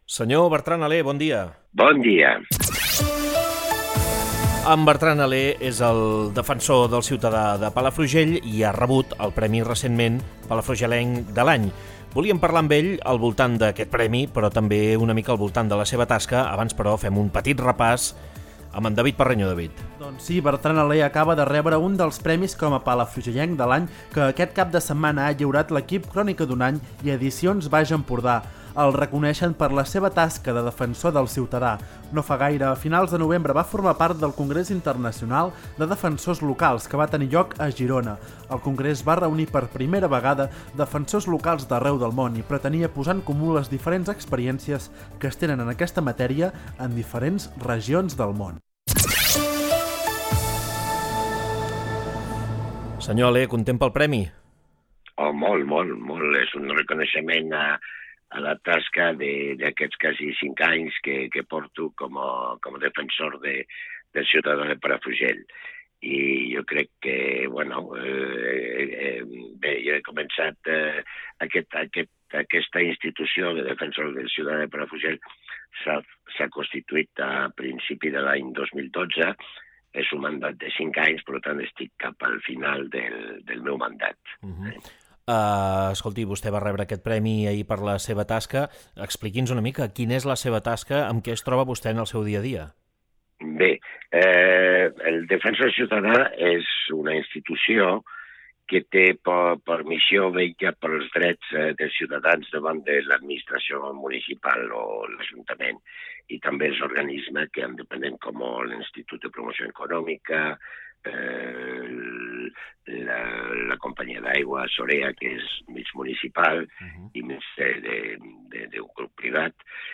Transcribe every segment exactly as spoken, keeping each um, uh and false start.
Senyor Bertran Alé, bon dia. Bon dia. En Bertran Alé és el defensor del ciutadà de Palafrugell i ha rebut el premi recentment palafrugellenc de l'any. Volíem parlar amb ell al voltant d'aquest premi, però també una mica al voltant de la seva tasca. Abans, però, fem un petit repàs amb en David Parreño. David. Doncs sí, Bertran Alé acaba de rebre un dels premis com a palafrugellenc de l'any que aquest cap de setmana ha lliurat l'equip Crònica d'un any i Edicions Baix Empordà. El reconeixen per la seva tasca de defensor del ciutadà. No fa gaire, a finals de novembre, va formar part del Congrés Internacional de Defensors Locals, que va tenir lloc a Girona. El Congrés va reunir per primera vegada defensors locals d'arreu del món i pretenia posar en comú les diferents experiències que es tenen en aquesta matèria en diferents regions del món. Senyor Alé, content pel premi? Oh, molt, molt, molt. És un reconeixement a, a la tasca d'aquests quasi cinc anys que, que porto com a, com a defensor de, del ciutadà de Palafrugell. I jo crec que, bueno, eh, eh, bé, jo he començat eh, aquest, aquest, aquesta institució de defensor del ciutadà de Palafrugell s'ha constituït a principi de l'any dos mil dotze. És un mandat de cinc anys, per tant estic cap al final del, del meu mandat. Uh-huh. Uh, escolti, vostè va rebre aquest premi ahir per la seva tasca. Expliqui'ns una mica quina és la seva tasca, amb què es troba vostè en el seu dia a dia. Bé, eh, el Defensor Ciutadà és una institució que té per, per missió vetllar pels drets eh, dels ciutadans davant de l'administració municipal o l'Ajuntament, i també els organismes que han dependent com l'Institut de Promoció Econòmica, eh, la, la companyia d'aigua Sorea, que és mig municipal, uh-huh. i més d'un grup privat.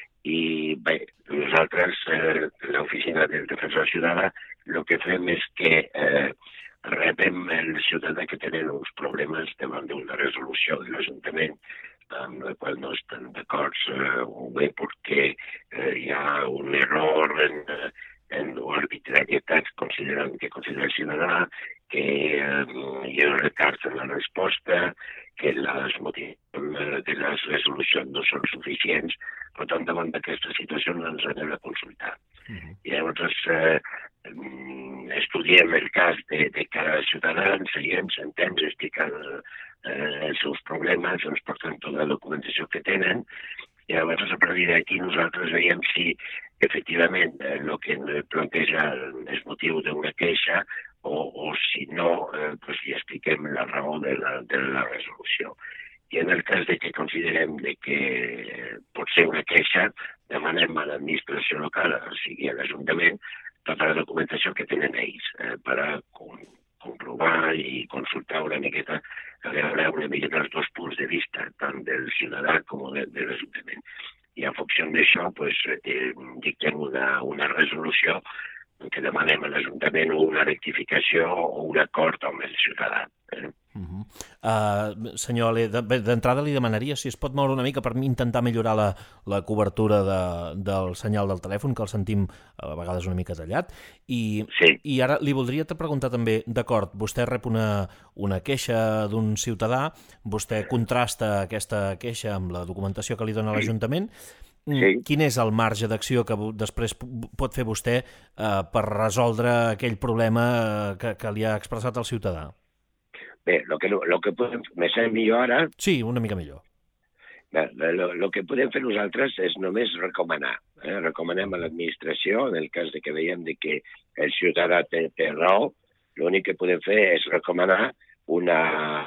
I bé, nosaltres, eh, l'oficina del Defensor Ciutadà, el que fem és que eh, rebem el ciutadà que tenen uns problemes davant d'una resolució de l'Ajuntament amb la qual no estan d'acord, eh, o bé perquè eh, hi ha un error en, en l'arbitrarietat considerant que considera el ciutadà, que eh, hi ha un retard en la resposta, que les motivacions de les resolucions no són suficients. Per tant, davant d'aquesta situació ens anem a consultar. Uh-huh. I llavors eh, estudiem el cas de, de cada ciutadà, ens seguim, sentem, explicant eh, els seus problemes, ens porten tota la documentació que tenen, i llavors a partir d'aquí nosaltres veiem si efectivament eh, el que planteja és motiu d'una queixa o, o si no, eh, pues, li expliquem la raó de la, de la resolució. I en el cas de que considerem de que pot ser una queixa, demanem a l'administració local, o sigui a l'Ajuntament, tota la documentació que tenen ells eh, per a com, comprovar i consultar una miqueta, a veure una miqueta els dos punts de vista, tant del ciutadà com de, de l'Ajuntament. I en funció d'això, pues, eh, dictem una, una resolució que demanem a l'Ajuntament una rectificació o un acord amb el ciutadà. Eh? Uh-huh. Uh, senyor Alé, d'entrada li demanaria si es pot moure una mica per intentar millorar la, la cobertura de, del senyal del telèfon, que el sentim a vegades una mica tallat. I, sí. I ara li voldria preguntar també, d'acord, vostè rep una, una queixa d'un ciutadà, vostè contrasta aquesta queixa amb la documentació que li dona l'Ajuntament. Sí. Quin és el marge d'acció que després pot fer vostè eh, per resoldre aquell problema que, que li ha expressat el ciutadà? Bé, el que, lo que podem... Me sent millor ara? Sí, una mica millor. Bé, el que podem fer nosaltres és només recomanar. Eh? Recomanem a l'administració, en el cas de que veiem de que el ciutadà té, té raó, l'únic que podem fer és recomanar una...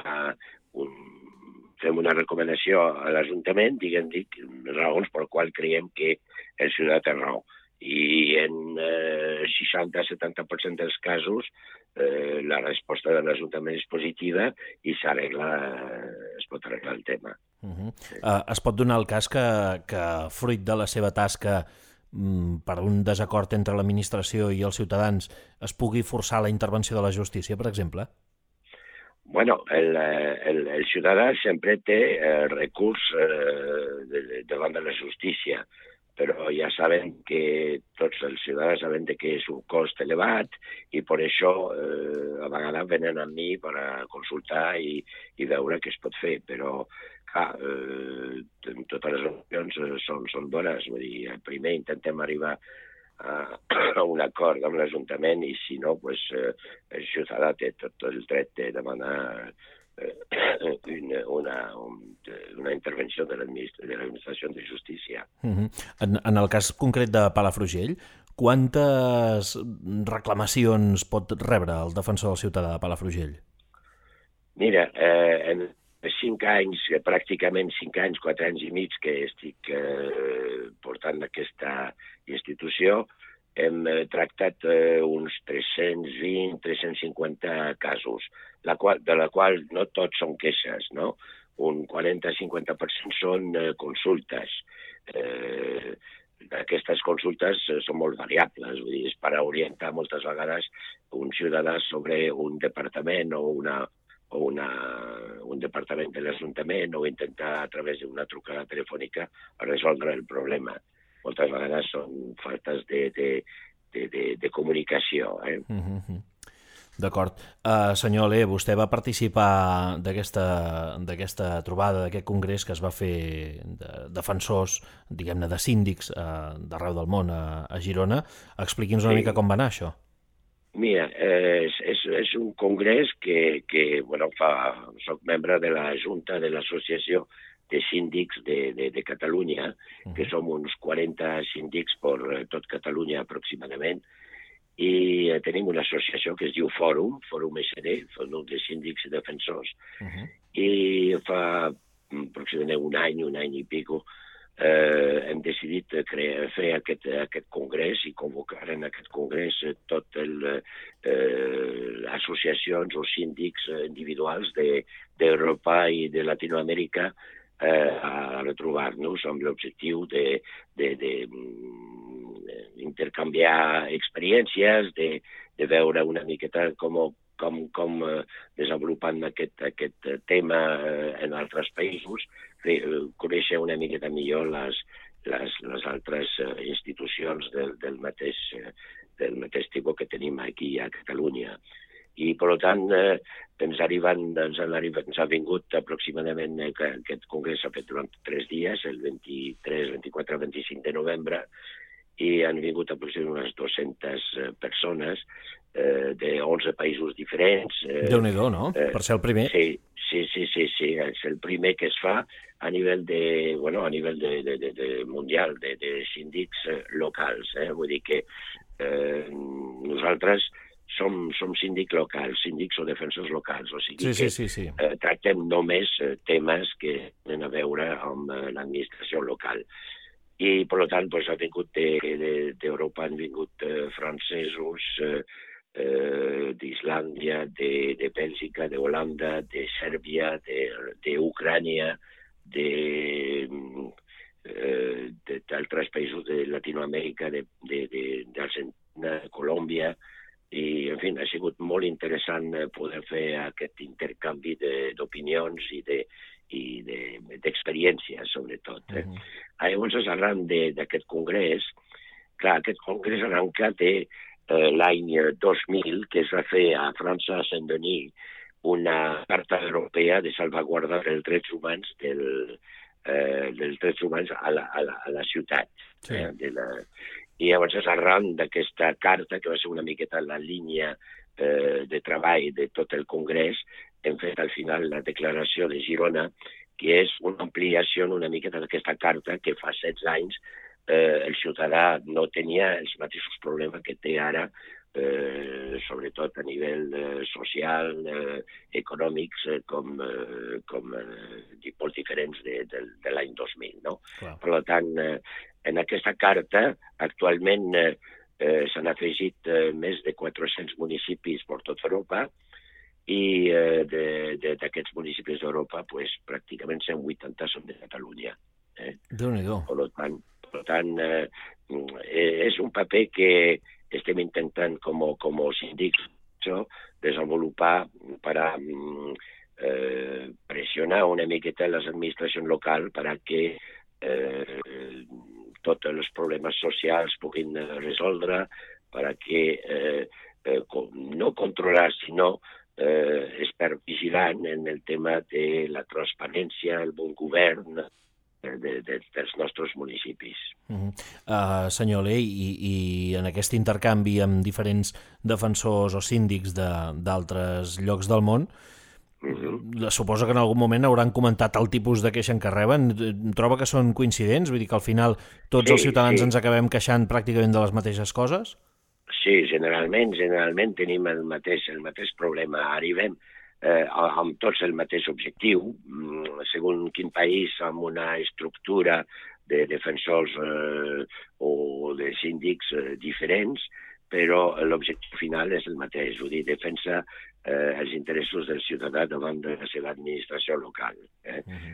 Un, fem una recomanació a l'Ajuntament, diguem, dic, raons per qual creiem que el ciutadà té raó. I en eh, seixanta a setanta per cent dels casos eh, la resposta de l'Ajuntament és positiva i s'arregla, es pot arreglar el tema. Uh-huh. uh, es pot donar el cas que, que fruit de la seva tasca mm, per un desacord entre l'administració i els ciutadans es pugui forçar la intervenció de la justícia, per exemple? Bueno, el, el, el ciutadà sempre té eh, recurs eh, de, davant de la justícia, però ja s'ha saben que tots els ciutadans saben que és un cost elevat i per això eh, a vegades venen a mi per a consultar i, i veure què es pot fer, però clar, eh, totes les opcions són, són bones. Vull dir, primer intentem arribar a, a un acord amb l'Ajuntament i si no, pues, eh, el ciutadà té tot el dret de demanar Una, una, una intervenció de l'administració de justícia. Uh-huh. en, en el cas concret de Palafrugell, quantes reclamacions pot rebre el defensor del ciutadà de Palafrugell? Mira, eh, en cinc anys, pràcticament cinc anys, quatre anys i mig que estic eh, portant aquesta institució, hem tractat eh, uns tres-cents vint, tres-cents cinquanta casos, la qual, de la qual no tots són queixes, no? Un quaranta a cinquanta per cent són eh, consultes. Eh, aquestes consultes eh, són molt variables, vull dir, és per orientar moltes vegades un ciutadà sobre un departament o una o una, un departament de l'Ajuntament o intentar a través d'una trucada telefònica resoldre el problema. Moltes vegades són faltes de, de, de, de, de comunicació. Eh? Uh-huh. D'acord. Uh, senyor Ale, vostè va participar d'aquesta trobada, d'aquest congrés que es va fer de defensors, diguem-ne, de síndics uh, d'arreu del món a, a Girona. Expliqui'ns una sí. mica com va anar això. Mira, eh, és, és, és un congrés que, que bueno, fa, soc membre de la Junta de l'Associació de Síndics de, de, de Catalunya, uh-huh. que som uns quaranta síndics per tot Catalunya aproximadament, i eh, tenim una associació que es diu Fòrum, Fòrum S D, Fòrum de Síndics i Defensors, uh-huh. i fa aproximadament un any, un any i pico, eh, hem decidit crear, fer aquest, aquest congrés i convocar en aquest congrés tot el eh, associacions o síndics individuals d'Europa de, i de Latinoamèrica eh, a retrobar-nos amb l'objectiu de, de, de, de intercanviar experiències, de, de veure una miqueta com, com, com desenvolupant aquest, aquest tema en altres països, conèixer una miqueta millor les, les, les altres institucions del, del, mateix, del mateix tipus que tenim aquí a Catalunya. I, per tant, eh, ens, arriben, ens, han arribat, ens ha vingut aproximadament, eh, que aquest congrés s'ha fet durant tres dies, el vint-i-tres, vint-i-quatre, vint-i-cinc de novembre, i han vingut aproximadament unes dues-centes persones eh, de onze països diferents. Eh, Déu-n'hi-do, no? Eh, per ser el primer. Sí, sí, sí, sí, sí, és el primer que es fa a nivell de, bueno, a nivell de, de, de, de mundial, de, de síndics eh, locals. Eh? Vull dir que eh, nosaltres som, som síndics locals, síndics o defensors locals, o sigui sí, que sí, sí, sí. Eh, tractem només eh, temes que tenen a veure amb eh, l'administració local. I, per tant, doncs, ha vingut d'Europa, de, de, han vingut eh, francesos, eh, eh, d'Islàndia, de, de Bèlgica, d'Holanda, de Sèrbia, d'Ucrània, de, eh, d'altres països de Latinoamèrica, d'Argentina, de Colòmbia, i, en fi, ha sigut molt interessant poder fer aquest intercanvi d'opinions i de i d'experiències, sobretot. Eh? Uh-huh. Llavors, arran d'aquest congrés, clar, aquest congrés arrenca de eh, l'any dos mil, que es va fer a França, a Saint-Denis, una carta europea de salvaguarda dels drets humans del, eh, dels drets humans a la, a la, a la ciutat. Sí. Eh, de la... I llavors, arran d'aquesta carta, que va ser una miqueta la línia eh, de treball de tot el congrés, hem fet al final la declaració de Girona, que és una ampliació una miqueta d'aquesta carta que fa setze anys eh, el ciutadà no tenia els mateixos problemes que té ara, eh, sobretot a nivell eh, social, eh, econòmics, eh, com, eh, com eh, molt diferents de, de, de l'any dos mil. No? Per tant, eh, en aquesta carta, actualment eh, eh, s'han afegit eh, més de quatre-cents municipis per tot Europa, i eh, d'aquests municipis d'Europa, pues, pràcticament cent vuitanta són de Catalunya. Eh? Déu-n'hi-do. Per tant, per tant eh, és un paper que estem intentant com, com a síndics desenvolupar per a eh, pressionar una miqueta les administracions locals per a que eh, tots els problemes socials puguin resoldre, perquè eh, eh, no controlar, sinó eh, estar vigilant en el tema de la transparència, el bon govern de, de, dels nostres municipis. Uh-huh. uh, senyor Alé, i, i en aquest intercanvi amb diferents defensors o síndics d'altres llocs del món, uh-huh. suposo que en algun moment hauran comentat el tipus de queixa que reben. Troba que són coincidents? Vull dir que al final tots sí, els ciutadans sí. ens acabem queixant pràcticament de les mateixes coses? Sí, generalment, generalment tenim el mateix, el mateix problema. Arribem eh, amb tots el mateix objectiu, segons quin país, amb una estructura de defensors eh, o de síndics eh, diferents, però l'objectiu final és el mateix, vull dir, defensa eh, els interessos del ciutadà davant de la seva administració local. Eh? Uh-huh.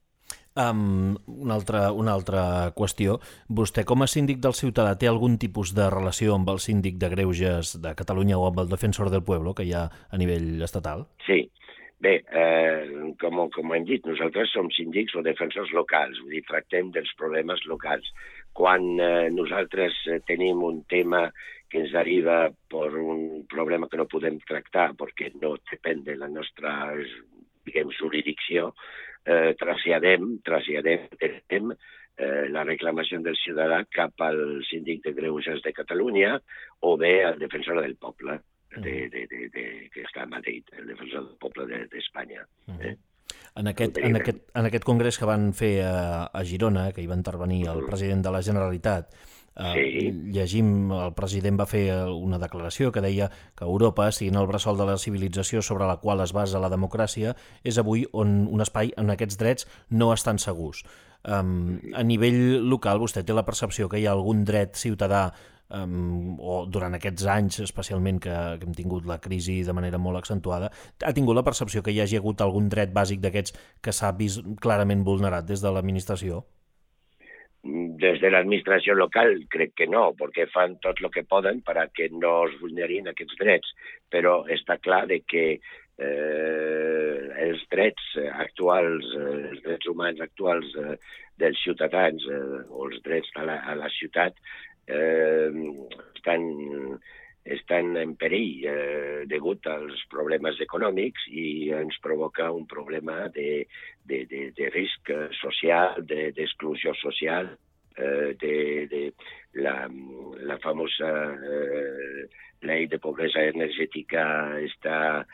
Um, una, altra, una altra qüestió. Vostè, com a síndic del ciutadà, té algun tipus de relació amb el síndic de Greuges de Catalunya o amb el defensor del pueblo que hi ha a nivell estatal? Sí. Bé, eh, com, com hem dit, nosaltres som síndics o defensors locals, vull dir, tractem dels problemes locals. Quan eh, nosaltres tenim un tema que ens arriba per un problema que no podem tractar perquè no depèn de la nostra, diguem, jurisdicció, eh, traslladem, traslladem, traslladem eh, la reclamació del ciutadà cap al síndic de Greuges de Catalunya o bé al defensor del poble. De, de, de, de, que està a Madrid, el defensor del poble d'Espanya. De, de eh? En aquest, en, aquest, en aquest congrés que van fer a, a Girona, que hi va intervenir el president de la Generalitat, eh, sí. llegim, el president va fer una declaració que deia que Europa, siguin el bressol de la civilització sobre la qual es basa la democràcia, és avui on un espai on aquests drets no estan segurs. Um, a nivell local, vostè té la percepció que hi ha algun dret ciutadà Um, o durant aquests anys, especialment que, que hem tingut la crisi de manera molt accentuada, ha tingut la percepció que hi hagi hagut algun dret bàsic d'aquests que s'ha vist clarament vulnerat des de l'administració? Des de l'administració local crec que no, perquè fan tot el que poden perquè no es vulnerin aquests drets, però està clar de que eh, els drets actuals, eh, els drets humans actuals eh, dels ciutadans eh, o els drets a la, a la ciutat Eh, estan, estan en perill eh, degut als problemes econòmics i ens provoca un problema de, de, de, de risc social, d'exclusió social, eh, de, de la, la famosa eh, llei de pobresa energètica està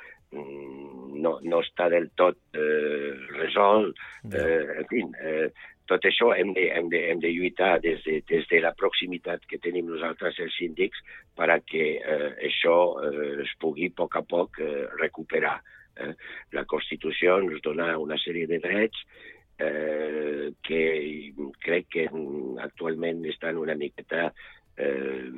no, no està del tot eh, resolt. Eh, en fi, eh, tot això hem de, hem de, hem de lluitar des de, des de la proximitat que tenim nosaltres els síndics perquè eh, això eh, es pugui a poc a poc eh, recuperar. Eh? La Constitució ens dona una sèrie de drets eh, que crec que actualment estan una miqueta eh,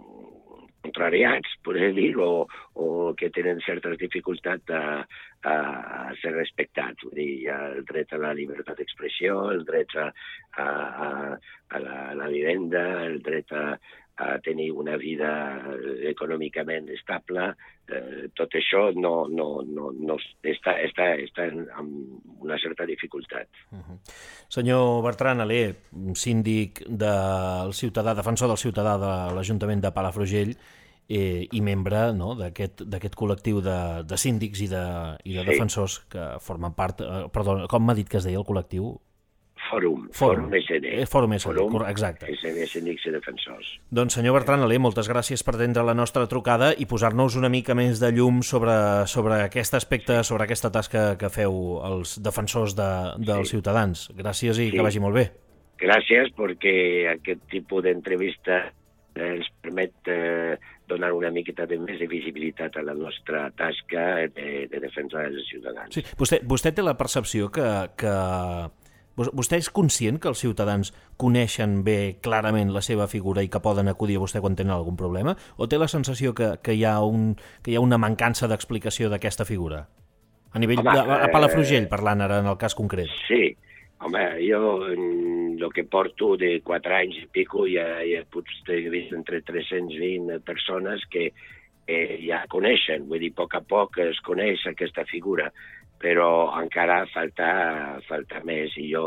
contrariats, podria dir, o, o que tenen certes dificultats a, a, a ser respectats. Vull dir, hi ha el dret a la llibertat d'expressió, el dret a, a, a, la, a la vivenda, el dret a, a tenir una vida econòmicament estable. Eh, tot això no, no, no, no està, està, està amb una certa dificultat. Uh-huh. Senyor Bertran Alé, síndic del ciutadà, defensor del ciutadà de l'Ajuntament de Palafrugell eh, i membre no, d'aquest col·lectiu de, de síndics i de, i de sí. defensors que formen part... Eh, perdó, com m'ha dit que es deia el col·lectiu? Fòrum, Fòrum S D. Fòrum S D, exacte. S D, Síndics i Defensors. Doncs senyor Bertran Alé, moltes gràcies per atendre la nostra trucada i posar-nos una mica més de llum sobre, sobre aquest aspecte, sobre aquesta tasca que feu els defensors de, dels sí. ciutadans. Gràcies i sí. que vagi molt bé. Gràcies perquè aquest tipus d'entrevista ens permet eh, donar una miqueta de més de visibilitat a la nostra tasca de, de defensa dels ciutadans. Sí. Vostè, vostè té la percepció que... que... Vostè és conscient que els ciutadans coneixen bé clarament la seva figura i que poden acudir a vostè quan tenen algun problema? O té la sensació que, que, hi, ha un, que hi ha una mancança d'explicació d'aquesta figura? A nivell home, de, a Palafrugell, parlant ara en el cas concret. Sí. Home, jo el que porto de quatre anys i pico ja, ja potser he vist entre tres-cents vint persones que eh, ja coneixen. Vull dir, a poc a poc es coneix aquesta figura, però encara falta, falta més i jo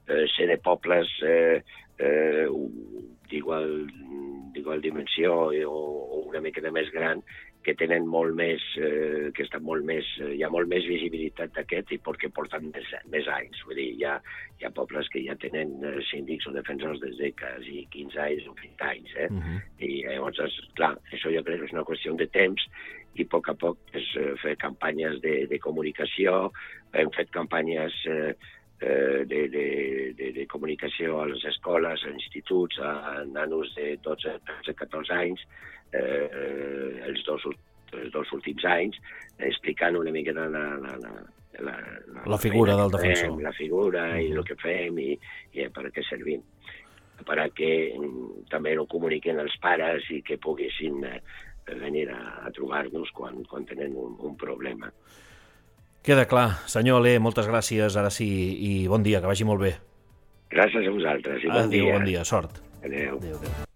eh, ser de pobles eh, eh, d'igual d'igual dimensió o, o una mica més gran, que tenen molt més, eh, que estan molt més, eh, hi ha molt més visibilitat d'aquest i perquè porten més, més anys. Vull dir, hi ha, hi ha pobles que ja tenen eh, síndics o defensors des de quasi quinze anys o vint anys, eh? Uh-huh. I llavors, clar, això jo crec que és una qüestió de temps i a poc a poc és eh, fer campanyes de, de comunicació, hem fet campanyes eh, de, de, de, de comunicació a les escoles, als instituts, a nanos de dotze, tretze, catorze anys, eh, els, dos, els dos últims anys, explicant una mica la, la, la, la, la, la figura del defensor. Fem, la figura uh-huh. i el que fem i, i per a què servim. Perquè també ho comuniquen els pares i que poguessin eh, venir a, a trobar-nos quan, quan tenen un, un problema. Queda clar. Senyor Alé, moltes gràcies, ara sí, i bon dia, que vagi molt bé. Gràcies a vosaltres i bon adéu, dia. Bon dia, sort. Adéu. Adéu, adéu.